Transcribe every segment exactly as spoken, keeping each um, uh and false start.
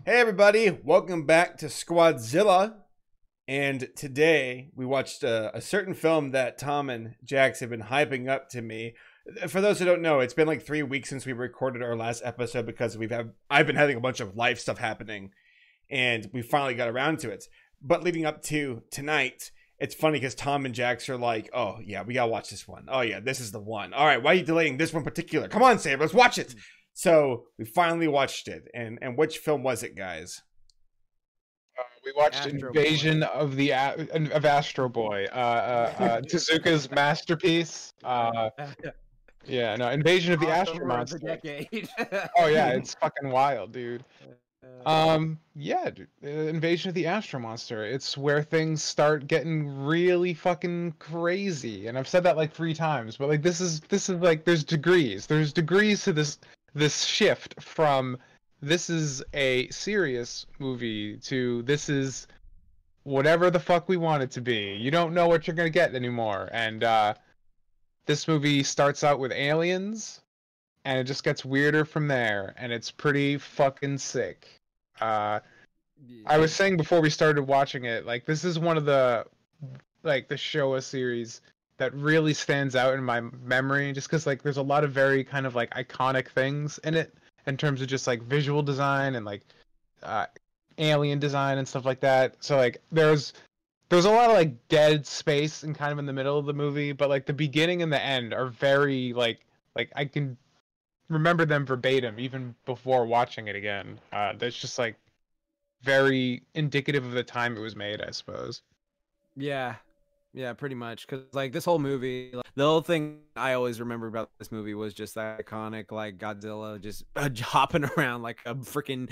Hey everybody, welcome back to Squadzilla. And today we watched a, a certain film that Tom and Jax have been hyping up to me. For those who don't know, it's been like three weeks since we recorded our last episode because we've had I've been having a bunch of life stuff happening, and we finally got around to it. But leading up to tonight, it's funny because Tom and Jax are like, "Oh yeah, we gotta watch this one. Oh yeah, this is the one. All right, why are you delaying this one in particular? Come on, Saber, let's watch it." So we finally watched it, and and which film was it, guys? Uh, we watched Astro Invasion Boy. of the A- of Astro Boy, uh, uh, uh, Tezuka's masterpiece. Uh, yeah, no, Invasion of the Astro Crossover of the Monster. decade. Oh yeah, it's fucking wild, dude. Um, yeah, dude, uh, Invasion of the Astro Monster. It's where things start getting really fucking crazy, and I've said that like three times. But like, this is this is like, there's degrees. There's degrees to this this shift from this is a serious movie to this is whatever the fuck we want it to be. You don't know what you're gonna get anymore. And uh, this movie starts out with aliens, and it just gets weirder from there, and it's pretty fucking sick. Uh, I was saying before we started watching it, like, this is one of the like the Showa series that really stands out in my memory, just because like there's a lot of very kind of like iconic things in it in terms of just like visual design and like uh, alien design and stuff like that. So like there's there's a lot of like dead space and kind of in the middle of the movie, but like the beginning and the end are very like like I can remember them verbatim even before watching it again. Uh, that's just like very indicative of the time it was made, I suppose. Yeah, yeah, pretty much. Because like this whole movie, like, the whole thing I always remember about this movie was just that iconic like Godzilla just uh, hopping around like a freaking,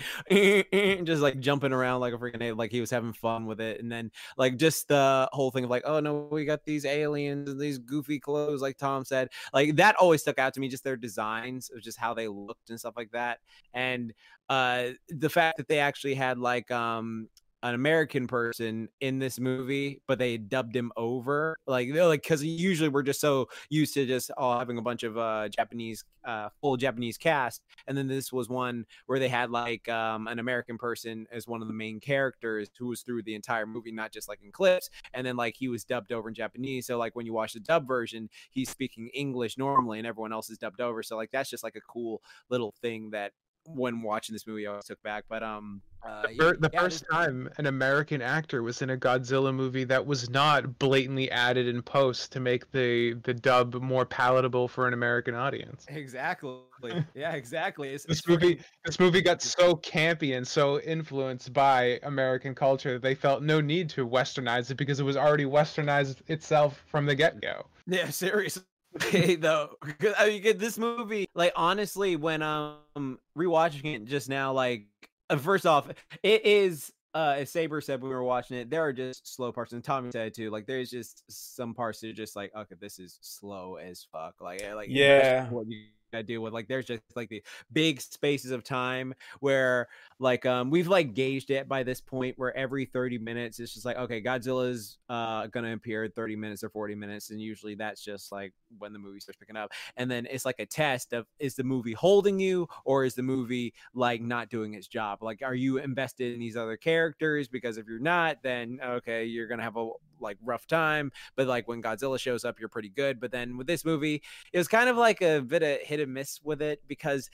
just like jumping around like a freaking, like he was having fun with it. And then like just the whole thing of like, oh no, we got these aliens and these goofy clothes, like Tom said, like that always stuck out to me. Just their designs of just how they looked and stuff like that. And uh the fact that they actually had like um an American person in this movie, but they dubbed him over, like they're like, because usually we're just so used to just all having a bunch of uh Japanese, uh full Japanese cast, and then this was one where they had like um an American person as one of the main characters who was through the entire movie, not just like in clips, and then like he was dubbed over in Japanese. So like when you watch the dub version, he's speaking English normally, and everyone else is dubbed over. So like that's just like a cool little thing that when watching this movie I always took back. But um uh, The, fir- the yeah, first this- time an American actor was in a Godzilla movie that was not blatantly added in post to make the the dub more palatable for an American audience. Exactly. Yeah, exactly. It's, This it's movie, freaking- this movie got so campy and so influenced by American culture that they felt no need to westernize it because it was already westernized itself from the get-go. Yeah, seriously. Though, 'cause, I mean, this movie, like honestly, when um rewatching it just now, like uh, first off, it is uh as Saber said when we were watching it, there are just slow parts, and Tommy said too. Like there's just some parts that are just like, okay, this is slow as fuck. Like, eh, like Yeah. what you gotta deal with. Like there's just like the big spaces of time where like um we've like gauged it by this point where every thirty minutes it's just like, okay, Godzilla's uh gonna appear at thirty minutes or forty minutes, and usually that's just like when the movie starts picking up. And then it's like a test of, is the movie holding you, or is the movie like not doing its job? Like, are you invested in these other characters? Because if you're not, then okay, you're gonna have a like rough time. But like when Godzilla shows up, you're pretty good. But then with this movie, it was kind of like a bit of hit and miss with it, because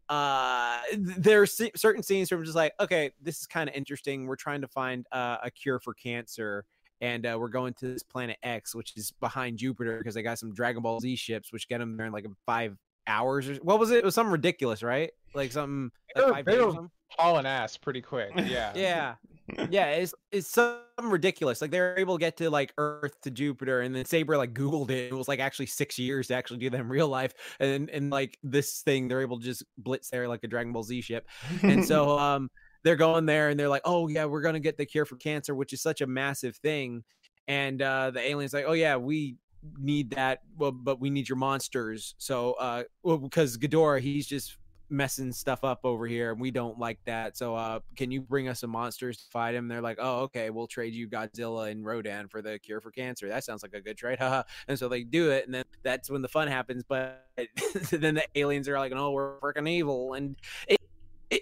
uh there are c- certain scenes where I'm just like, okay, this is kind of interesting. We're trying to find uh, a cure for cancer, and uh, we're going to this planet X, which is behind Jupiter, because they got some Dragon Ball Z ships which get them there in like five hours or what was it? It was something ridiculous, right? Like something They like were- five they days or were something. hauling ass pretty quick. Yeah. Yeah. Yeah, it's it's something ridiculous. Like they're able to get to like Earth to Jupiter, and then Saber like Googled it. It was like actually six years to actually do that in real life. And and like this thing, they're able to just blitz there like a Dragon Ball Z ship. And so um they're going there and they're like, oh yeah, we're gonna get the cure for cancer, which is such a massive thing. And uh the aliens like, oh yeah, we need that, well, but we need your monsters. So uh well, because Ghidorah, he's just messing stuff up over here and we don't like that, so uh can you bring us some monsters to fight him? They're like, oh okay, we'll trade you Godzilla and Rodan for the cure for cancer. That sounds like a good trade, haha. And so they do it, and then that's when the fun happens. But then the aliens are like, no, we're freaking evil. And it, it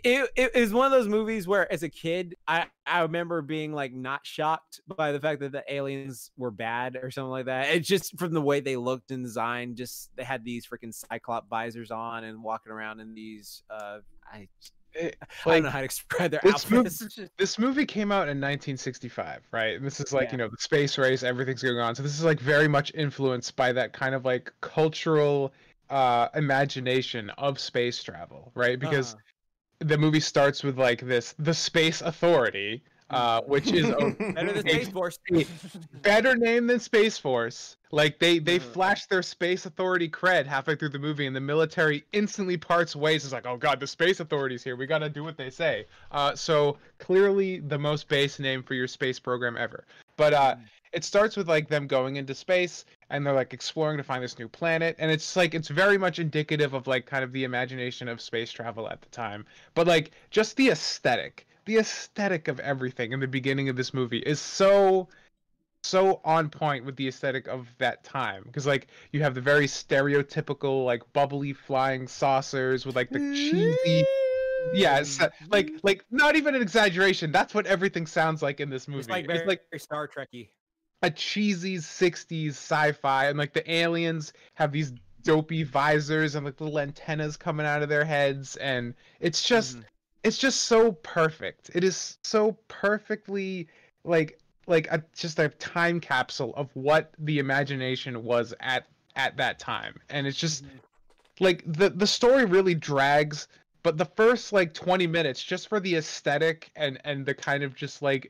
it, it is one of those movies where, as a kid, I I remember being like not shocked by the fact that the aliens were bad or something like that. It's just from the way they looked and designed. Just they had these freaking cyclop visors on and walking around in these. Uh, I. It, I like, don't know how to describe their this outfits. Movie, this movie came out in nineteen sixty-five, right? And this is like, Yeah. you know, the space race, everything's going on. So this is like very much influenced by that kind of like cultural uh imagination of space travel, right? Because Uh-huh. the movie starts with like this, the Space Authority, uh, which is a Better than Space Force. better name than Space Force. Like they they Uh-huh. flash their Space Authority cred halfway through the movie, and the military instantly parts ways. It's like, oh god, the Space Authority's here. We gotta do what they say. Uh, so clearly the most base name for your space program ever. But uh, it starts with like them going into space, and they're like exploring to find this new planet, and it's like it's very much indicative of like kind of the imagination of space travel at the time. But like just the aesthetic. The aesthetic of everything in the beginning of this movie is so so on point with the aesthetic of that time, because like you have the very stereotypical like bubbly flying saucers with like the cheesy, yes, like like not even an exaggeration, that's what everything sounds like in this movie. It's like very, it's like very Star Trekky. a cheesy sixties sci-fi, and like the aliens have these dopey visors and like little antennas coming out of their heads, and it's just Mhm. it's just so perfect. It is so perfectly like like a just a time capsule of what the imagination was at at that time. And it's just Mhm. like the the story really drags, but the first like twenty minutes, just for the aesthetic and and the kind of just like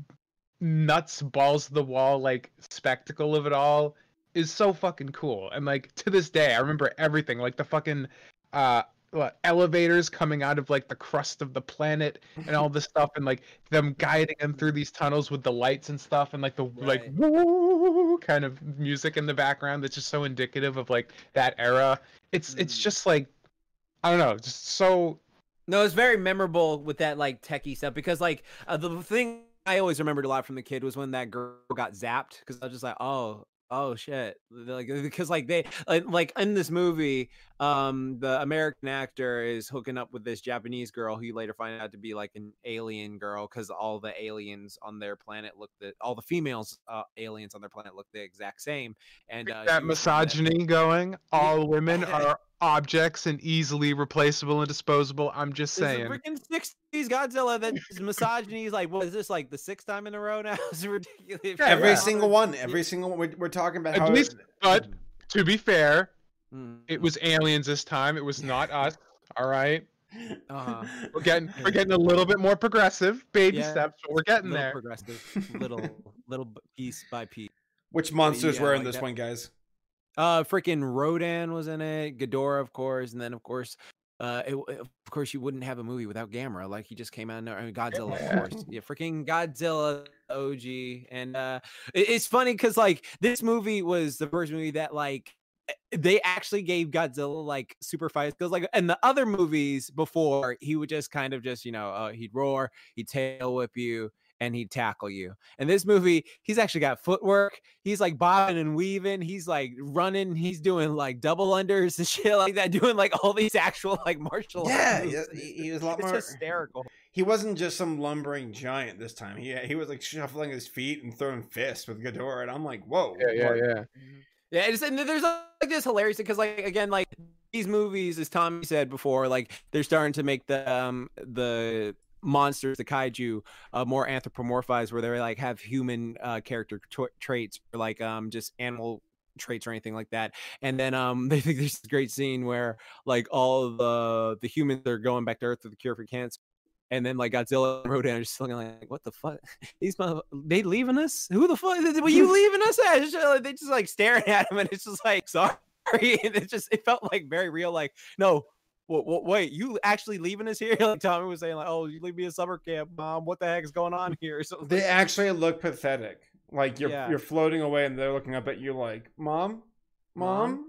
nuts balls to the wall like spectacle of it all, is so fucking cool. And like to this day I remember everything, like the fucking uh uh, elevators coming out of like the crust of the planet and all this stuff, and like them guiding them through these tunnels with the lights and stuff, and like the like Right. woo kind of music in the background that's just so indicative of like that era. It's it's Mm. just like, I don't know, just so. No, it's very memorable with that like techie stuff, because like uh, the thing I always remembered a lot from the kid was when that girl got zapped, because I was just like, oh, oh shit, like because like they like, like in this movie, um, the American actor is hooking up with this Japanese girl who you later find out to be like an alien girl, because all the aliens on their planet look the all the females uh, aliens on their planet look the exact same, and uh, That she was one of the- misogyny going, all women are objects and easily replaceable and disposable. I'm just This is saying. freaking sixties Godzilla that is misogyny is like, what is this, like the sixth time in a row now? It's ridiculous. Every Yeah. single one, every single one. We're, we're talking about At how. least- But to be fair, Mm. it was aliens this time. It was not us. All right. Uh-huh. We're getting we're getting a little bit more progressive, baby Yeah, steps, but we're getting little there. progressive, little little b- piece by piece. Which monsters Yeah, were in like this that- one, guys? Uh, freaking Rodan was in it, Ghidorah, of course, and then of course, uh, it, of course, you wouldn't have a movie without Gamera. Like he just came out. I mean, Godzilla, Yeah. of course, yeah, freaking Godzilla, O G, and uh, it, it's funny because like this movie was the first movie that like they actually gave Godzilla like super fights, because like in the other movies before, he would just kind of just you know uh, he'd roar, he'd tail whip you, and he'd tackle you. In this movie, he's actually got footwork. He's like bobbing and weaving. He's like running. He's doing like double unders and shit like that, doing like all these actual like martial arts Yeah, moves. yeah, And he, it's, he was a lot it's more. hysterical. He wasn't just some lumbering giant this time. He he was like shuffling his feet and throwing fists with Ghidorah, and I'm like, whoa. Yeah, yeah, what? yeah. Yeah, it's, and there's like this hilarious because like again like these movies, as Tommy said before, like they're starting to make the um the monsters, the kaiju, uh, more anthropomorphized, where they like have human uh, character tra- traits or like um just animal traits or anything like that. And then um they think there's this great scene where like all the the humans are going back to Earth for the cure for cancer. And then like Godzilla and Rodan are just looking like, what the fuck? These mother- they leaving us? Who the fuck? Were you leaving us at? It's just, like, they just like staring at him, and it's just like, sorry. And it just it felt like very real. Like, no, w- w- wait, you actually leaving us here? Like Tommy was saying, like, oh, you leave me in summer camp, mom. What the heck is going on here? So They actually look pathetic. Like you're Yeah. you're floating away, and they're looking up at you like, "Mom, mom."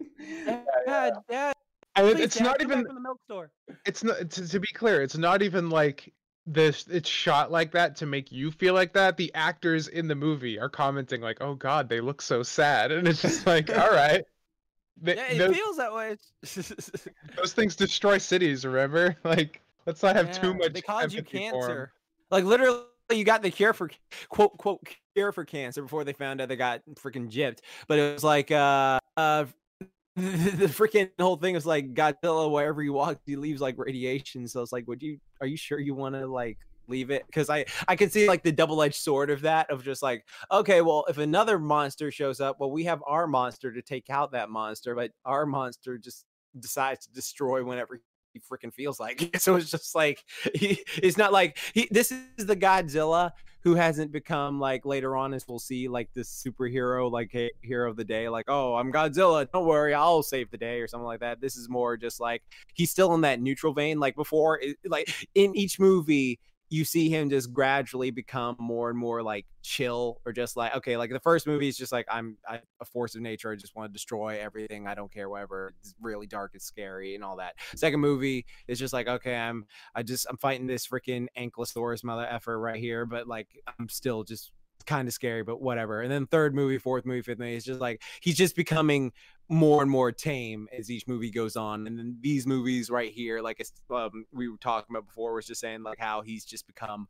Dad, Dad, And it- please, it's Dad, not come back even from the milk store. it's not to, to be clear, it's not even like this it's shot like that to make you feel like that. The actors in the movie are commenting like, oh god, they look so sad, and it's just like, all right. They- Yeah, it those, feels that way. those things destroy cities, remember? Like Let's not have Yeah, too much. They caused you empathy for him. cancer. Like literally, you got the cure for quote quote cure for cancer before they found out they got freaking gypped. But it was like uh uh the, the freaking whole thing was like Godzilla. Wherever he walks, he leaves like radiation. So it's like, would you? Are you sure you want to like leave it? Because I I can see like the double edged sword of that of just like, okay, well, if another monster shows up, well, we have our monster to take out that monster, but our monster just decides to destroy whenever he freaking feels like. So it's just like he, it's not like he this is the Godzilla who hasn't become like later on as we'll see like this superhero like a hero of the day, like, oh, I'm Godzilla, don't worry, I'll save the day or something like that. This is more just like he's still in that neutral vein. Like before, it, like in each movie you see him just gradually become more and more like chill, or just like, okay, like the first movie is just like, I'm I, a force of nature, I just want to destroy everything, I don't care, whatever, it's really dark, it's scary and all that. Second movie is just like, okay, i'm i just i'm fighting this freaking ankylosaurus mother effer right here, but like I'm still just kind of scary, but whatever. And then third movie, fourth movie, fifth movie, it's just like he's just becoming more and more tame as each movie goes on. And then these movies right here, like it's, um, we were talking about before, was just saying like how he's just become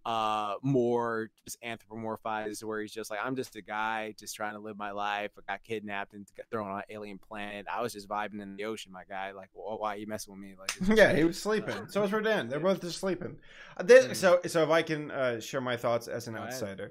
uh more just anthropomorphized, where he's just like, I'm just a guy just trying to live my life. I got kidnapped and got thrown on an alien planet. I was just vibing in the ocean, my guy. Like, well, why are you messing with me? Like, yeah, he was sleeping. Uh, so was Rodan. They're both just sleeping. Uh, this, so, so if I can uh, share my thoughts as an outsider,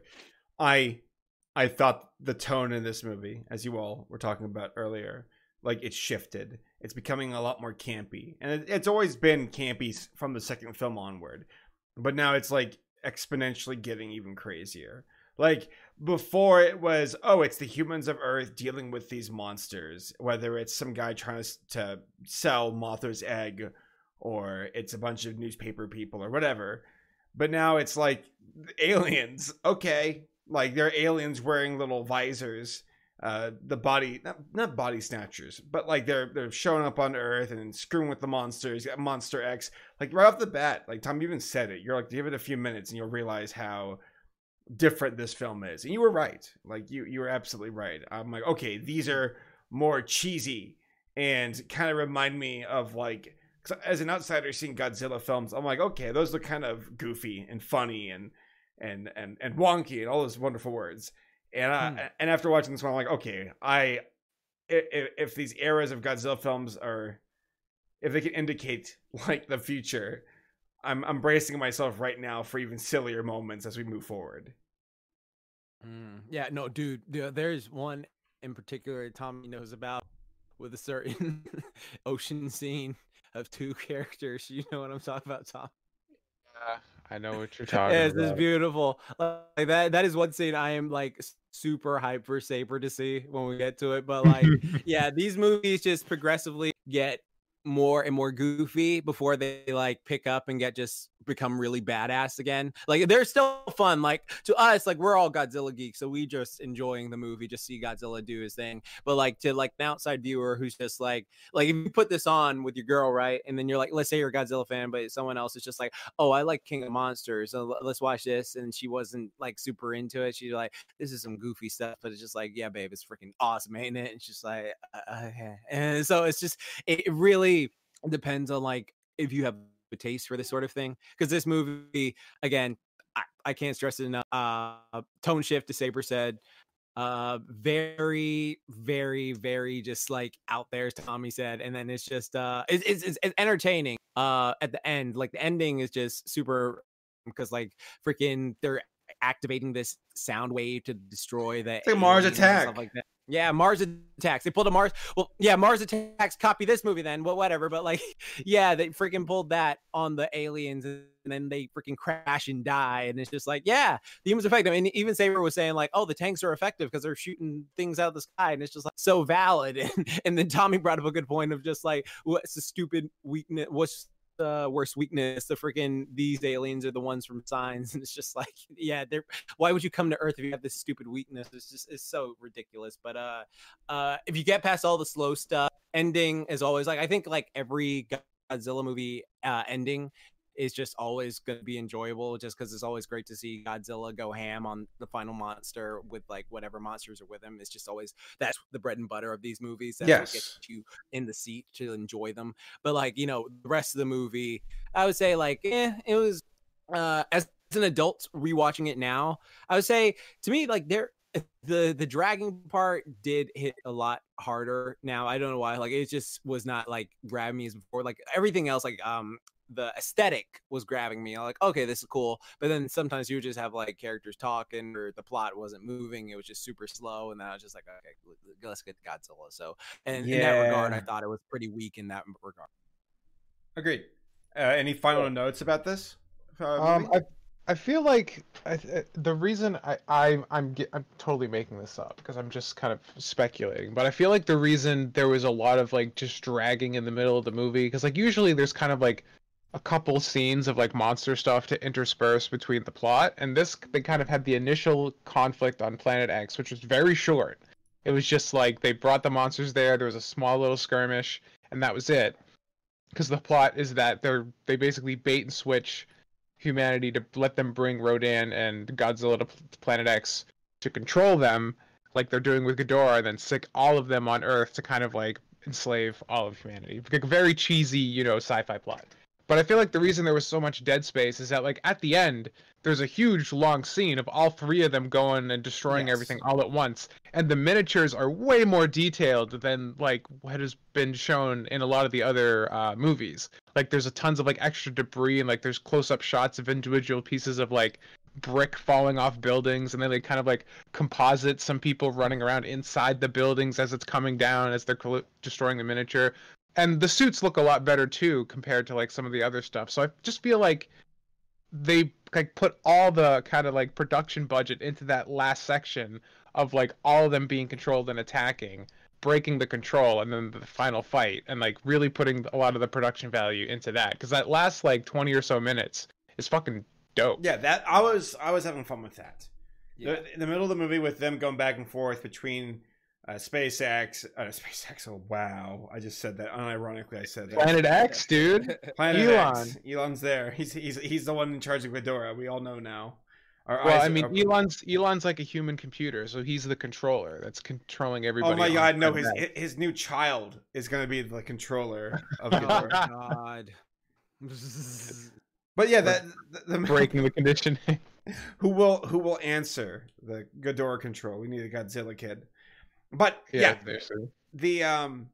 I I thought the tone in this movie, as you all were talking about earlier, like it shifted. It's becoming a lot more campy. And it, it's always been campy from the second film onward. But now it's like exponentially getting even crazier. Like before it was, oh, it's the humans of Earth dealing with these monsters. Whether it's some guy trying to, to sell Mothra's egg, or it's a bunch of newspaper people or whatever. But now it's like aliens. Okay. Like they're aliens wearing little visors, uh, the body, not, not body snatchers, but like they're they're showing up on Earth and screwing with the monsters. You got Monster X, like right off the bat. Like Tom even said it. You're like, give it a few minutes and you'll realize how different this film is. And you were right. Like you you were absolutely right. I'm like, okay, these are more cheesy and kind of remind me of like, as an outsider seeing Godzilla films, I'm like, okay, those look kind of goofy and funny and. and and and wonky and all those wonderful words, and I, hmm. and after watching this one, I'm like, okay, I if, if these eras of Godzilla films are, if they can indicate like the future, I'm I'm bracing myself right now for even sillier moments as we move forward. Mm, yeah, no, dude, there's one in particular Tommy knows about, with a certain ocean scene of two characters. You know what I'm talking about, Tom? Yeah. I know what you're talking yes, about. Yes, it's beautiful. Like that. That is one scene I am like super hyped for Saber to see when we get to it. But like, yeah, these movies just progressively get more and more goofy before they like pick up and get just become really badass again. Like they're still fun. Like to us, like we're all Godzilla geeks, so we just enjoying the movie, just see Godzilla do his thing. But like to like an outside viewer who's just like, like if you put this on with your girl, right, and then you're like, let's say you're a Godzilla fan, but someone else is just like, oh, I like King of Monsters, so let's watch this, and she wasn't like super into it. She's like, this is some goofy stuff, but it's just like, yeah, babe, it's freaking awesome, ain't it? And it's just like, uh, okay. And so it's just, it really depends on like if you have a taste for this sort of thing, because this movie, again, I, I can't stress it enough, uh tone shift, as Saber said, uh very very very just like out there, as Tommy said, and then it's just uh it, it's, it's it's entertaining uh at the end. Like the ending is just super, because like freaking they're activating this sound wave to destroy the it's like Mars Attack, stuff like that. Yeah, Mars Attacks. They pulled a Mars. Well, yeah, Mars Attacks. Copy this movie then. Well, whatever. But like, yeah, they freaking pulled that on the aliens, and then they freaking crash and die. And it's just like, yeah, the humans are effective. And even Saber was saying like, oh, the tanks are effective because they're shooting things out of the sky, and it's just like so valid. And, and then Tommy brought up a good point of just like, what's the stupid weakness? What's the worst weakness? The freaking these aliens are the ones from Signs, and it's just like, yeah, they're, why would you come to Earth if you have this stupid weakness? It's just, it's so ridiculous. But uh uh if you get past all the slow stuff, ending is always like, I think like every Godzilla movie uh ending is just always going to be enjoyable, just because it's always great to see Godzilla go ham on the final monster with like whatever monsters are with him. It's just always, that's the bread and butter of these movies. That's Yes. what gets you in the seat to enjoy them. But like, you know, the rest of the movie, I would say like, eh, it was uh, as an adult rewatching it now, I would say to me, like there, the the dragging part did hit a lot harder now. I don't know why, like it just was not like grabbing me as before. Like everything else, like um the aesthetic was grabbing me. I'm like, okay, this is cool. But then sometimes you would just have like characters talking or the plot wasn't moving. It was just super slow. And then I was just like, okay, let's get to Godzilla. So and Yeah. in that regard, I thought it was pretty weak in that regard. Agreed. Uh, any final notes about this? Uh, Um, movie? I I feel like I, I- the reason I, I I'm ge- I'm totally making this up because I'm just kind of speculating, but I feel like the reason there was a lot of like just dragging in the middle of the movie, because like usually there's kind of like a couple scenes of like monster stuff to intersperse between the plot, and this they kind of had the initial conflict on Planet X, which was very short. It was just like they brought the monsters there, there was a small little skirmish, and that was it. Because the plot is that they're they basically bait and switch humanity to let them bring Rodan and Godzilla to Planet X to control them, like they're doing with Ghidorah, and then stick all of them on Earth to kind of like enslave all of humanity. Like a very cheesy, you know, sci-fi plot. But I feel like the reason there was so much dead space is that like at the end, there's a huge long scene of all three of them going and destroying Yes. everything all at once, and the miniatures are way more detailed than like what has been shown in a lot of the other uh, movies. Like there's a tons of like extra debris, and like there's close-up shots of individual pieces of like brick falling off buildings, and then they kind of like composite some people running around inside the buildings as it's coming down as they're cl- destroying the miniature. And the suits look a lot better too compared to like some of the other stuff. So I just feel like they like put all the kind of like production budget into that last section of like all of them being controlled and attacking, breaking the control, and then the final fight, and like really putting a lot of the production value into that, because that last like twenty or so minutes is fucking dope. Yeah, that I was I was having fun with that. Yeah. The, in the middle of the movie with them going back and forth between uh, SpaceX, uh, SpaceX. Oh wow, I just said that unironically. I said that. Planet X, dude. Planet Elon. X. Elon's there. He's he's he's the one in charge of Ghidorah. We all know now. Our Well, eyes I mean, are- Elon's Elon's like a human computer, so he's the controller that's controlling everybody. Oh my on god, no! Planet His X. his new child is going to be the controller of Oh Ghidorah. God. But yeah, that the, the breaking the conditioning. who will who will answer the Ghidorah control? We need a Godzilla kid. But yeah, there's a- the um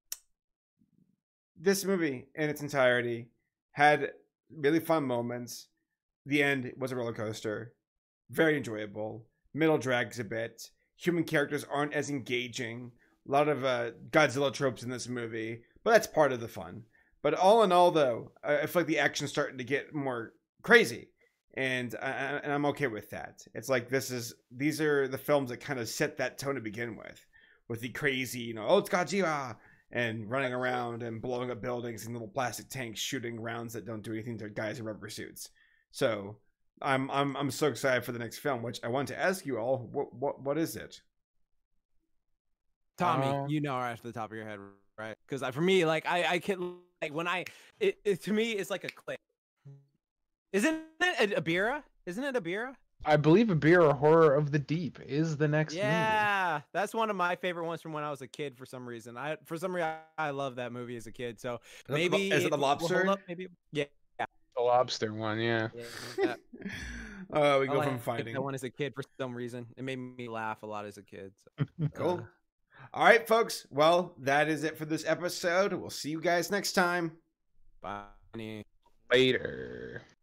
this movie in its entirety had really fun moments. The end was a roller coaster, very enjoyable. Middle drags a bit. Human characters aren't as engaging. A lot of uh, Godzilla tropes in this movie, but that's part of the fun. But all in all, though, I I feel like the action's starting to get more crazy, and I, I- and I'm okay with that. It's like this is these are the films that kind of set that tone to begin with, with the crazy, you know, oh, it's Godzilla, and running around and blowing up buildings and little plastic tanks shooting rounds that don't do anything to guys in rubber suits. So I'm I'm I'm so excited for the next film, which I want to ask you all, what what what is it? Tommy, Uh, you know right off the top of your head, right? Because for me, like I, I can like when I, it, it to me, it's like a click. Isn't it a Abira? Isn't it Abira? I believe a beer or horror of the deep is the next movie. Yeah, that's one of my favorite ones from when I was a kid. For some reason, I for some reason I love that movie as a kid. So maybe is it the will hold lobster? up, maybe yeah. The lobster one, yeah. yeah. Uh, we I go liked from fighting. that one as a kid for some reason. It made me laugh a lot as a kid. So, Cool. uh, All right, folks. Well, that is it for this episode. We'll see you guys next time. bye. Later.